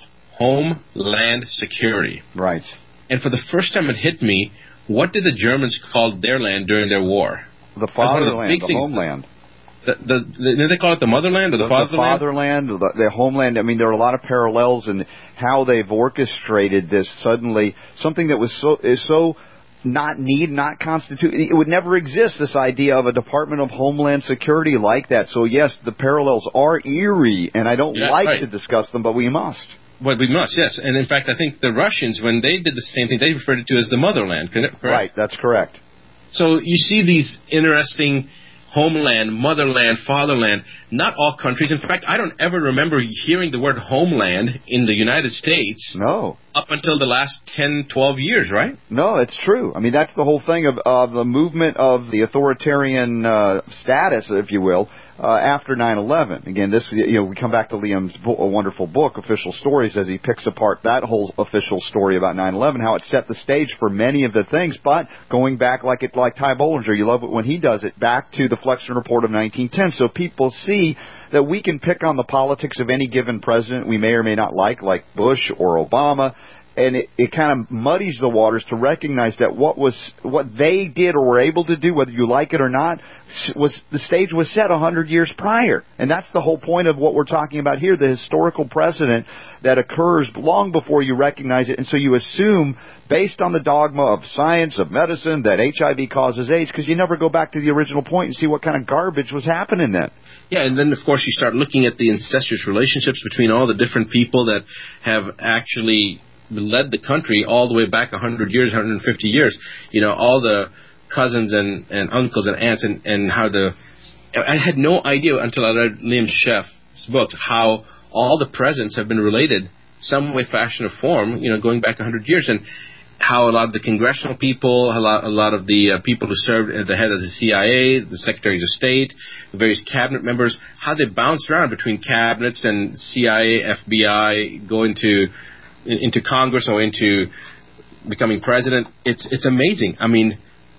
Homeland Security. Right. And for the first time it hit me, what did the Germans call their land during their war? The fatherland, the, the homeland. The, the, the, did they call it the motherland or the, the fatherland? The fatherland, the, the homeland. I mean, there are a lot of parallels in how they've orchestrated this suddenly, something that was so is so not need, not constitute. It would never exist, this idea of a Department of Homeland Security like that. So, yes, the parallels are eerie, and I don't yeah, like right. to discuss them, but we must. Well, we must, yes. And, in fact, I think the Russians, when they did the same thing, they referred to it as the motherland, correct? Right, that's correct. So you see these interesting homeland, motherland, fatherland. Not all countries. In fact, I don't ever remember hearing the word homeland in the United States. No. Up until the last ten, twelve years, right? No, it's true. I mean, that's the whole thing of, of the movement of the authoritarian uh, status, if you will, uh, after nine eleven. Again, this you know we come back to Liam's bo- a wonderful book, Official Stories, as he picks apart that whole official story about nine eleven, how it set the stage for many of the things. But going back, like it, like Ty Bollinger, you love it when he does it, back to the Flexner Report of nineteen ten, so people see that we can pick on the politics of any given president we may or may not like, like Bush or Obama. And it, it kind of muddies the waters to recognize that what was what they did or were able to do, whether you like it or not, was the stage was set a hundred years prior, and that's the whole point of what we're talking about here: the historical precedent that occurs long before you recognize it, and so you assume, based on the dogma of science of medicine, that H I V causes AIDS, because you never go back to the original point and see what kind of garbage was happening then. Yeah, and then of course you start looking at the incestuous relationships between all the different people that have actually led the country all the way back one hundred years, one hundred fifty years. You know, all the cousins and, and uncles and aunts, and, and how the... I had no idea until I read Liam Sheff's book how all the presidents have been related some way, fashion, or form, you know, going back one hundred years, and how a lot of the congressional people, a lot, a lot of the uh, people who served at the head of the C I A, the secretaries of state, the various cabinet members, how they bounced around between cabinets and C I A, F B I, going to... into Congress or into becoming president. It's it's amazing. I mean,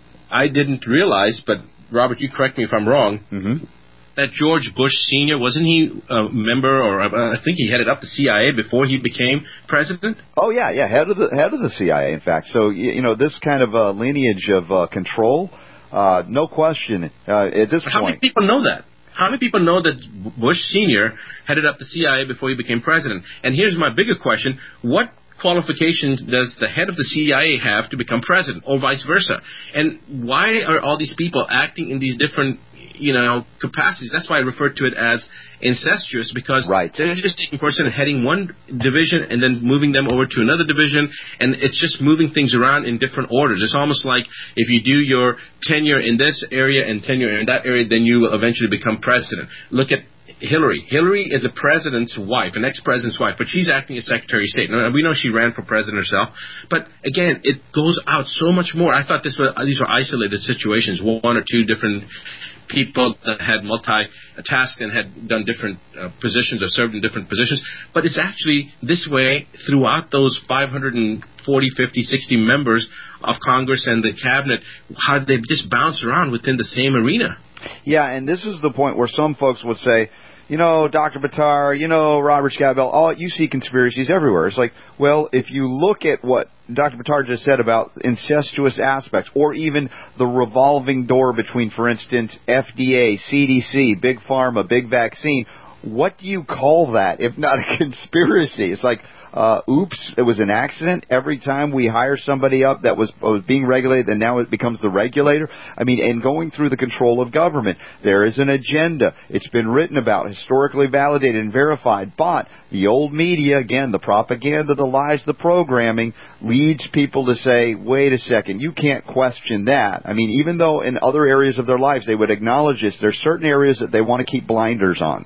I didn't realize, but Robert, you correct me if I'm wrong, mm-hmm. that George Bush Senior, wasn't he a member, or uh, I think he headed up the C I A before he became president? Oh, yeah, yeah, head of the head of the C I A, in fact. So, you know, this kind of uh, lineage of uh, control, uh, no question, uh, at this How point. How many people know that? How many people know that Bush Senior headed up the C I A before he became president? And here's my bigger question. What qualifications does the head of the C I A have to become president, or vice versa? And why are all these people acting in these different, you know, capacities? That's why I refer to it as incestuous, because right. they're just taking a person and heading one division and then moving them over to another division, and it's just moving things around in different orders. It's almost like if you do your tenure in this area and tenure in that area, then you will eventually become president. Look at Hillary. Hillary is a president's wife, an ex-president's wife, but she's acting as Secretary of State. Now, we know she ran for president herself, but again, it goes out so much more. I thought this was, these were isolated situations, one or two different people that had multi-tasked and had done different uh, positions or served in different positions. But it's actually this way throughout those five hundred forty, fifty, sixty members of Congress and the cabinet, how they just bounce around within the same arena. Yeah, and this is the point where some folks would say, you know, Doctor Buttar, you know, Robert Scott-Bell, all, you see conspiracies everywhere. It's like, well, if you look at what Doctor Buttar just said about incestuous aspects, or even the revolving door between, for instance, F D A, C D C, Big Pharma, Big Vaccine, what do you call that if not a conspiracy? It's like, uh, oops, it was an accident. Every time we hire somebody up that was, was being regulated, and now it becomes the regulator. I mean, and going through the control of government, there is an agenda. It's been written about, historically validated and verified. But the old media, again, the propaganda, the lies, the programming, leads people to say, wait a second, you can't question that. I mean, even though in other areas of their lives they would acknowledge this, there's certain areas that they want to keep blinders on.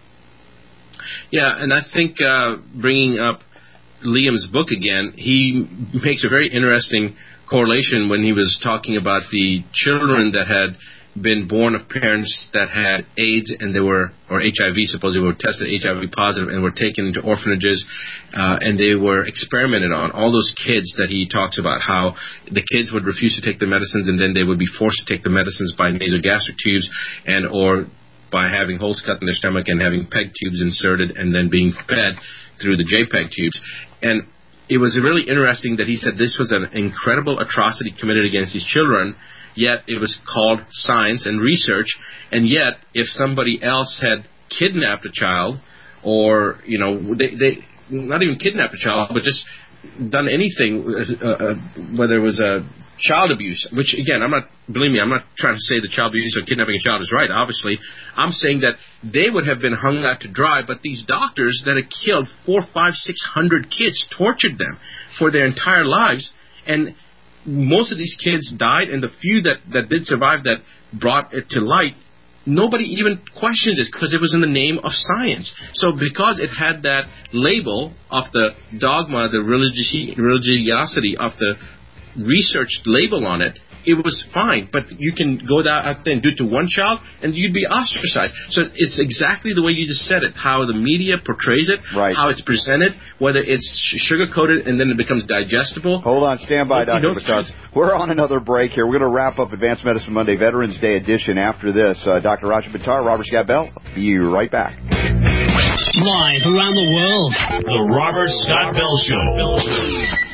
Yeah, and I think uh, bringing up Liam's book again, he makes a very interesting correlation when he was talking about the children that had been born of parents that had AIDS and they were, or H I V, supposedly were tested H I V positive and were taken into orphanages, uh, and they were experimented on. All those kids that he talks about, how the kids would refuse to take the medicines and then they would be forced to take the medicines by nasogastric tubes and or by having holes cut in their stomach and having PEG tubes inserted and then being fed through the J PEG tubes. And it was really interesting that he said this was an incredible atrocity committed against these children, yet it was called science and research, and yet if somebody else had kidnapped a child or, you know, they, they not even kidnapped a child, but just done anything, uh, uh, whether it was a child abuse, which, again, I'm not, believe me, I'm not trying to say that child abuse or kidnapping a child is right, obviously. I'm saying that they would have been hung out to dry, but these doctors that had killed four, five, six hundred kids, tortured them for their entire lives, and most of these kids died, and the few that, that did survive that brought it to light, nobody even questions it because it was in the name of science. So because it had that label of the dogma, the religi- religiosity of the research label on it, it was fine. But you can go out there and do it to one child, and you'd be ostracized. So it's exactly the way you just said it, how the media portrays it, right. how it's presented, whether it's sugar-coated and then it becomes digestible. Hold on, stand by, Doctor Buttar. We're on another break here. We're going to wrap up Advanced Medicine Monday Veterans Day edition after this. Uh, Doctor Roger Buttar, Robert Scott Bell, be right back. Live around the world, the Robert Scott Bell Show.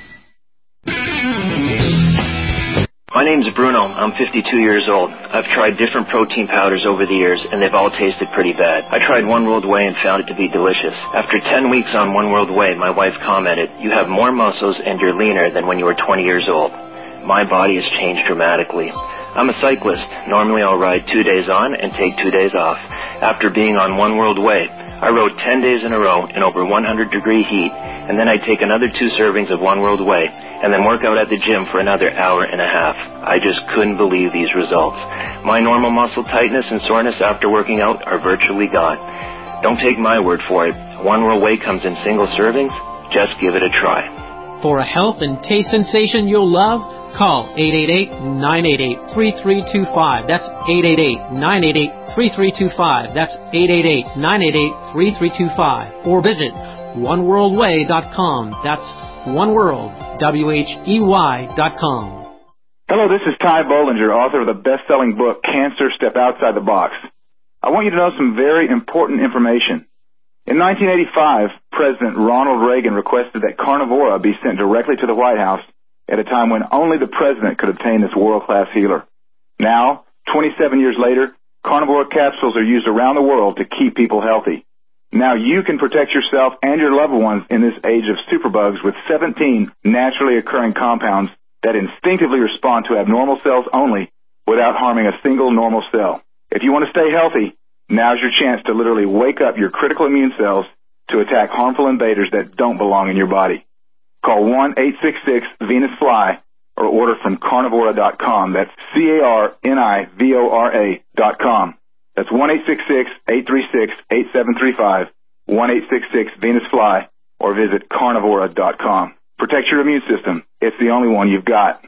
My name's Bruno. I'm fifty-two years old. I've tried different protein powders over the years, and they've all tasted pretty bad. I tried One World Whey and found it to be delicious. After ten weeks on One World Whey, my wife commented, "You have more muscles and you're leaner than when you were twenty years old." My body has changed dramatically. I'm a cyclist. Normally I'll ride two days on and take two days off. After being on One World Whey, I rode ten days in a row in over one hundred degree heat, and then I'd take another two servings of One World Whey, and then work out at the gym for another hour and a half. I just couldn't believe these results. My normal muscle tightness and soreness after working out are virtually gone. Don't take my word for it. One World Whey comes in single servings. Just give it a try. For a health and taste sensation you'll love, call eight eight eight, nine eight eight, three three two five. That's eight eight eight, nine eight eight, three three two five. That's eight eight eight, nine eight eight, three three two five. Or visit one world way dot com. That's oneworld, W H E Y dot com. Hello, this is Ty Bollinger, author of the best-selling book, Cancer, Step Outside the Box. I want you to know some very important information. In nineteen eighty-five, President Ronald Reagan requested that Carnivora be sent directly to the White House at a time when only the president could obtain this world-class healer. Now, twenty-seven years later, Carnivora capsules are used around the world to keep people healthy. Now you can protect yourself and your loved ones in this age of superbugs with seventeen naturally occurring compounds that instinctively respond to abnormal cells only without harming a single normal cell. If you want to stay healthy, now's your chance to literally wake up your critical immune cells to attack harmful invaders that don't belong in your body. Call one eight six six Venus Fly or order from carnivora dot com. That's C A R N I V O R A dot com. That's one eight six six, eight three six, eight seven three five, one eight six six Venus Fly, or visit carnivora dot com. Protect your immune system. It's the only one you've got.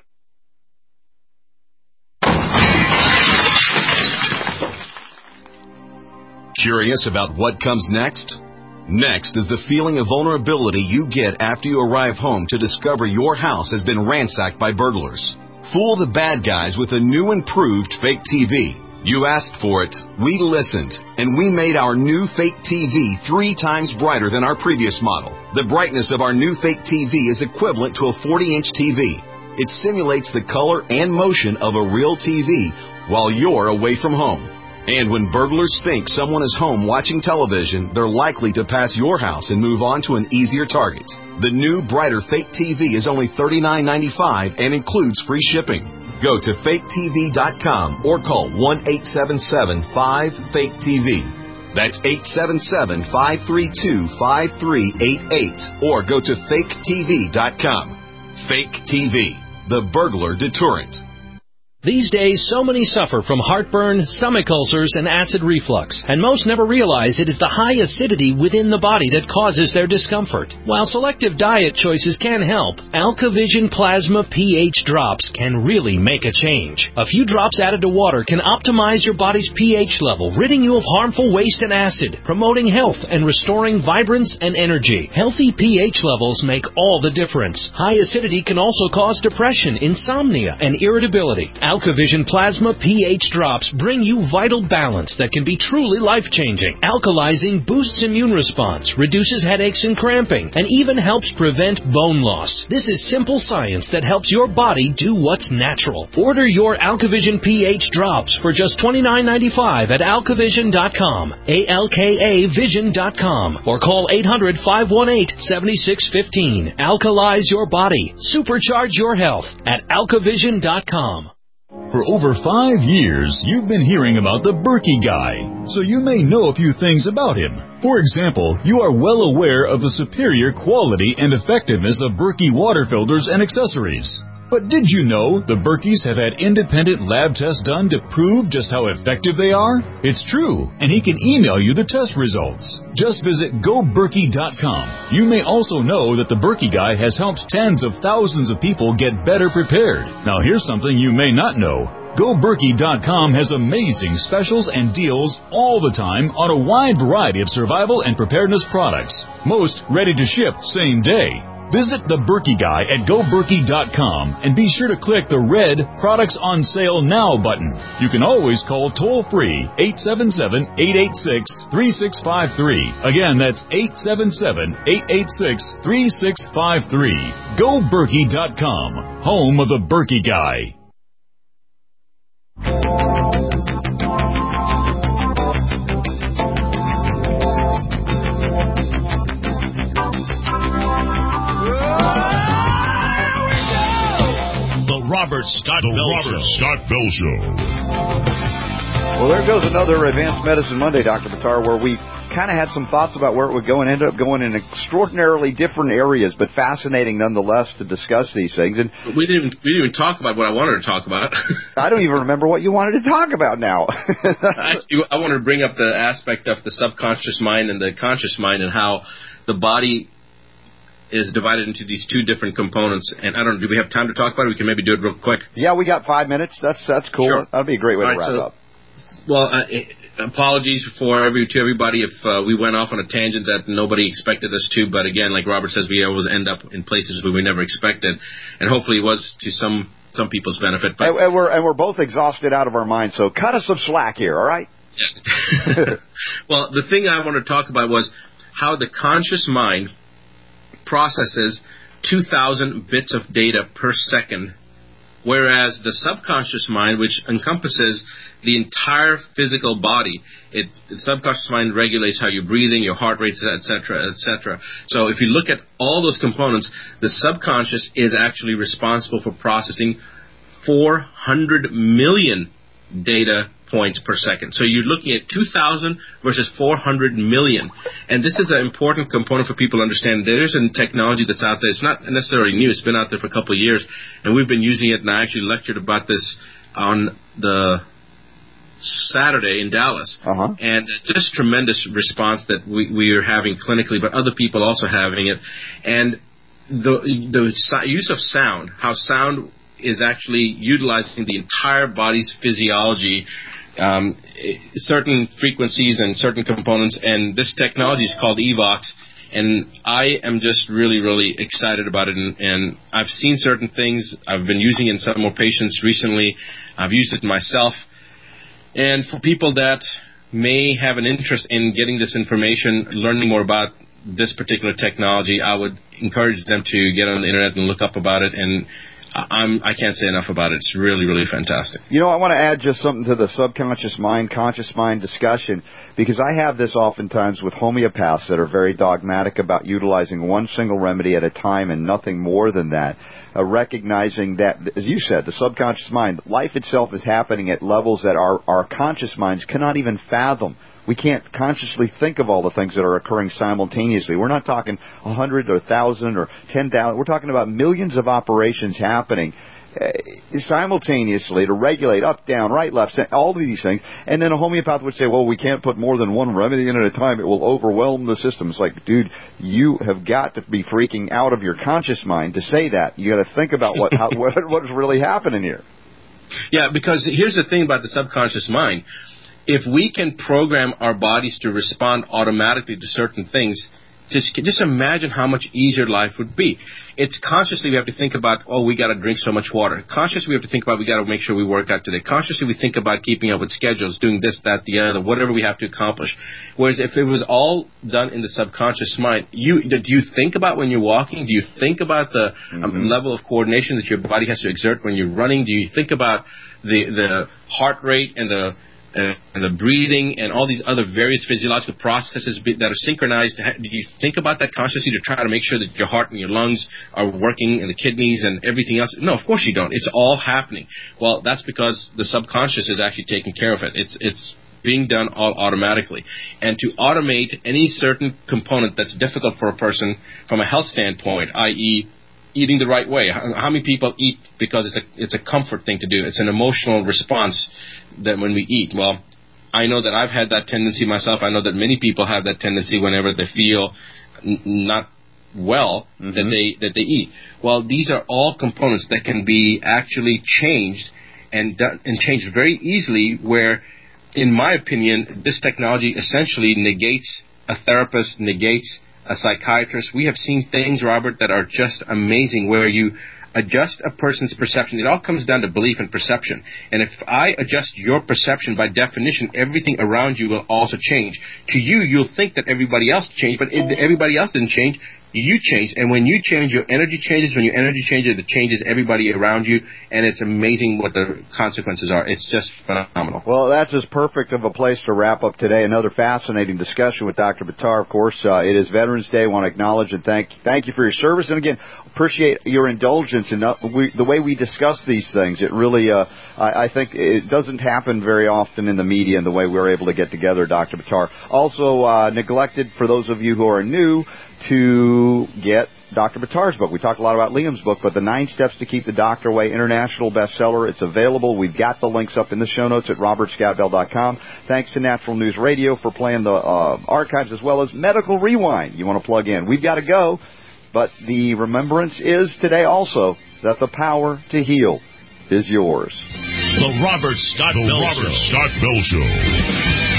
Curious about what comes next? Next is the feeling of vulnerability you get after you arrive home to discover your house has been ransacked by burglars. Fool the bad guys with a new improved fake T V. You asked for it, we listened, and we made our new fake T V three times brighter than our previous model. The brightness of our new fake T V is equivalent to a forty inch T V. It simulates the color and motion of a real T V while you're away from home. And when burglars think someone is home watching television, they're likely to pass your house and move on to an easier target. The new, brighter fake T V is only thirty-nine ninety-five and includes free shipping. Go to fake T V dot com or call one eight seven seven, five, fake T V. That's eight seven seven, five three two, five three eight eight. Or go to fake T V dot com. Fake T V, the burglar deterrent. These days, so many suffer from heartburn, stomach ulcers, and acid reflux, and most never realize it is the high acidity within the body that causes their discomfort. While selective diet choices can help, AlkaVision Plasma pH drops can really make a change. A few drops added to water can optimize your body's pH level, ridding you of harmful waste and acid, promoting health and restoring vibrance and energy. Healthy pH levels make all the difference. High acidity can also cause depression, insomnia, and irritability. AlkaVision Plasma pH drops bring you vital balance that can be truly life-changing. Alkalizing boosts immune response, reduces headaches and cramping, and even helps prevent bone loss. This is simple science that helps your body do what's natural. Order your AlkaVision pH drops for just twenty-nine ninety-five at alkavision dot com, A L K A vision dot com, or call eight hundred, five one eight, seven six one five. Alkalize your body. Supercharge your health at alkavision dot com. For over five years, you've been hearing about the Berkey Guy, so you may know a few things about him. For example, you are well aware of the superior quality and effectiveness of Berkey water filters and accessories. But did you know the Berkeys have had independent lab tests done to prove just how effective they are? It's true, and he can email you the test results. Just visit go berkey dot com. You may also know that the Berkey Guy has helped tens of thousands of people get better prepared. Now here's something you may not know. go berkey dot com has amazing specials and deals all the time on a wide variety of survival and preparedness products, most ready to ship same day. Visit the Berkey Guy at go berkey dot com and be sure to click the red Products on Sale Now button. You can always call toll-free eight seven seven, eight eight six, three six five three. Again, that's eight seven seven, eight eight six, three six five three. go berkey dot com, home of the Berkey Guy. Robert Scott the Bell Robert Show. Scott Bell Show. Well, there goes another Advanced Medicine Monday, Doctor Buttar, where we kind of had some thoughts about where it would go and ended up going in extraordinarily different areas, but fascinating nonetheless to discuss these things. And we didn't we didn't even talk about what I wanted to talk about. I don't even remember what you wanted to talk about now. Actually, I wanted to bring up the aspect of the subconscious mind and the conscious mind and how the body is divided into these two different components. And I don't know, do we have time to talk about it? We can maybe do it real quick. Yeah, we got five minutes. That's that's cool. Sure. That'd be a great way All to right, wrap so, up. Well, uh, apologies for every to everybody if uh, we went off on a tangent that nobody expected us to. But again, like Robert says, we always end up in places where we never expected. And hopefully it was to some some people's benefit. But and, and we're and we're both exhausted out of our minds, so cut us some slack here, all right? Yeah. Well, the thing I wanted to talk about was how the conscious mind processes two thousand bits of data per second, whereas the subconscious mind, which encompasses the entire physical body, it, the subconscious mind regulates how you're breathing, your heart rate, et cetera, et cetera. So if you look at all those components, the subconscious is actually responsible for processing four hundred million data points per second. So you're looking at two thousand versus four hundred million. And this is an important component for people to understand. There's a technology that's out there. It's not necessarily new. It's been out there for a couple of years, and we've been using it, and I actually lectured about this on the Saturday in Dallas. Uh-huh. And just tremendous response that we, we are having clinically, but other people also having it. And the, the use of sound, how sound is actually utilizing the entire body's physiology, um, certain frequencies and certain components, and this technology is called Evox, and I am just really, really excited about it, and, and I've seen certain things. I've been using it in some more patients recently. I've used it myself, and for people that may have an interest in getting this information, learning more about this particular technology, I would encourage them to get on the internet and look up about it, and I'm, I can't say enough about it. It's really, really fantastic. You know, I want to add just something to the subconscious mind, conscious mind discussion, because I have this oftentimes with homeopaths that are very dogmatic about utilizing one single remedy at a time and nothing more than that, uh, recognizing that, as you said, the subconscious mind, life itself is happening at levels that our, our conscious minds cannot even fathom. We can't consciously think of all the things that are occurring simultaneously. We're not talking a hundred or a thousand or ten thousand. We're talking about millions of operations happening. uh, simultaneously to regulate up, down, right, left, center, all of these things. And then a homeopath would say, well, we can't put more than one remedy in at a time. It will overwhelm the system. It's like, dude, you have got to be freaking out of your conscious mind to say that. You got to think about what how, what what's really happening here. Yeah, because here's the thing about the subconscious mind. If we can program our bodies to respond automatically to certain things, just, just imagine how much easier life would be. It's consciously we have to think about, oh, we got to drink so much water. Consciously we have to think about, we got to make sure we work out today. Consciously we think about keeping up with schedules, doing this, that, the other, whatever we have to accomplish. Whereas if it was all done in the subconscious mind, you do you think about when you're walking? Do you think about the mm-hmm. um, level of coordination that your body has to exert when you're running? Do you think about the the heart rate and the Uh, and the breathing and all these other various physiological processes be, that are synchronized? Do you think about that consciously to try to make sure that your heart and your lungs are working and the kidneys and everything else? No, of course you don't. It's all happening. Well, that's because the subconscious is actually taking care of it. It's it's being done all automatically. And to automate any certain component that's difficult for a person from a health standpoint, that is, eating the right way. How many people eat because it's a it's a comfort thing to do? It's an emotional response that when we eat. Well, I know that I've had that tendency myself. I know that many people have that tendency whenever they feel n- not well mm-hmm. that they that they eat. Well, these are all components that can be actually changed and done, and changed very easily. Where, in my opinion, this technology essentially negates a therapist, negates a psychiatrist. We have seen things, Robert, that are just amazing, where you adjust a person's perception. It all comes down to belief and perception. And if I adjust your perception, by definition, everything around you will also change. To you, you'll think that everybody else changed, but if everybody else didn't change, you change. And when you change, your energy changes. When your energy changes, it changes everybody around you. And it's amazing what the consequences are. It's just phenomenal. Well, that's as perfect of a place to wrap up today. Another fascinating discussion with Doctor Buttar. Of course, uh, it is Veterans Day. I want to acknowledge and thank thank you for your service. And again, appreciate your indulgence in uh, we, the way we discuss these things. It really, uh, I, I think it doesn't happen very often in the media in the way we're able to get together, Doctor Buttar. Also, uh, neglected for those of you who are new, to get Doctor Buttar's book. We talked a lot about Liam's book, but the Nine Steps to Keep the Doctor Away, international bestseller. It's available. We've got the links up in the show notes at robert scott bell dot com. Thanks to Natural News Radio for playing the uh, archives, as well as Medical Rewind. You want to plug in. We've got to go, but the remembrance is today also that the power to heal is yours. The Robert Scott the Bell Robert Show. Scott Bell Show.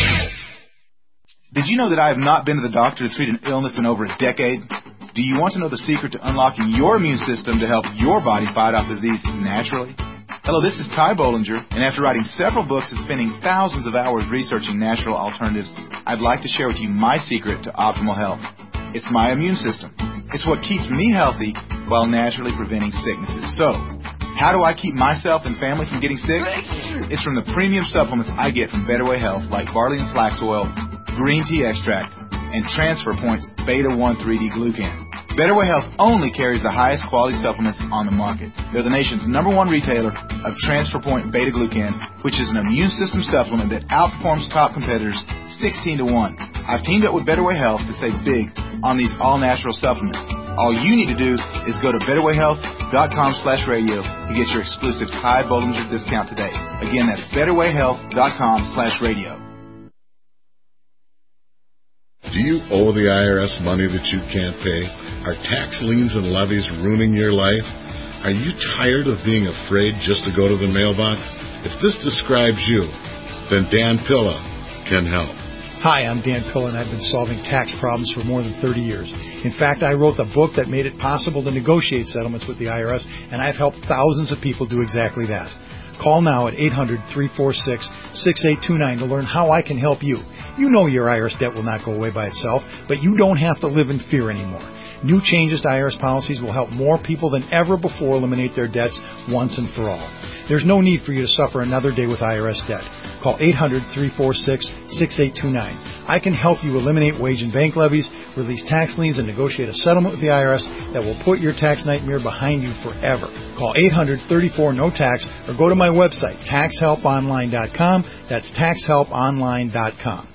Did you know that I have not been to the doctor to treat an illness in over a decade? Do you want to know the secret to unlocking your immune system to help your body fight off disease naturally? Hello, this is Ty Bollinger, and after writing several books and spending thousands of hours researching natural alternatives, I'd like to share with you my secret to optimal health. It's my immune system. It's what keeps me healthy while naturally preventing sicknesses. So, how do I keep myself and family from getting sick? It's from the premium supplements I get from Better Way Health, like barley and flax oil, green tea extract, and Transfer Point's beta one three D glucan. Better Way Health only carries the highest quality supplements on the market. They're the nation's number one retailer of Transfer Point beta glucan, which is an immune system supplement that outperforms top competitors sixteen to one. I've teamed up with Better Way Health to save big on these all-natural supplements. All you need to do is go to better way health dot com slash radio to get your exclusive Ty Bollinger discount today. Again, that's better way health dot com slash radio. Do you owe the I R S money that you can't pay? Are tax liens and levies ruining your life? Are you tired of being afraid just to go to the mailbox? If this describes you, then Dan Pilla can help. Hi, I'm Dan Pilla, and I've been solving tax problems for more than thirty years. In fact, I wrote the book that made it possible to negotiate settlements with the I R S, and I've helped thousands of people do exactly that. Call now at eight hundred, three four six, six eight two nine to learn how I can help you. You know your I R S debt will not go away by itself, but you don't have to live in fear anymore. New changes to I R S policies will help more people than ever before eliminate their debts once and for all. There's no need for you to suffer another day with I R S debt. Call eight hundred, three four six, six eight two nine. I can help you eliminate wage and bank levies, release tax liens, and negotiate a settlement with the I R S that will put your tax nightmare behind you forever. Call eight hundred, thirty-four, no tax or go to my website, tax help online dot com. That's tax help online dot com.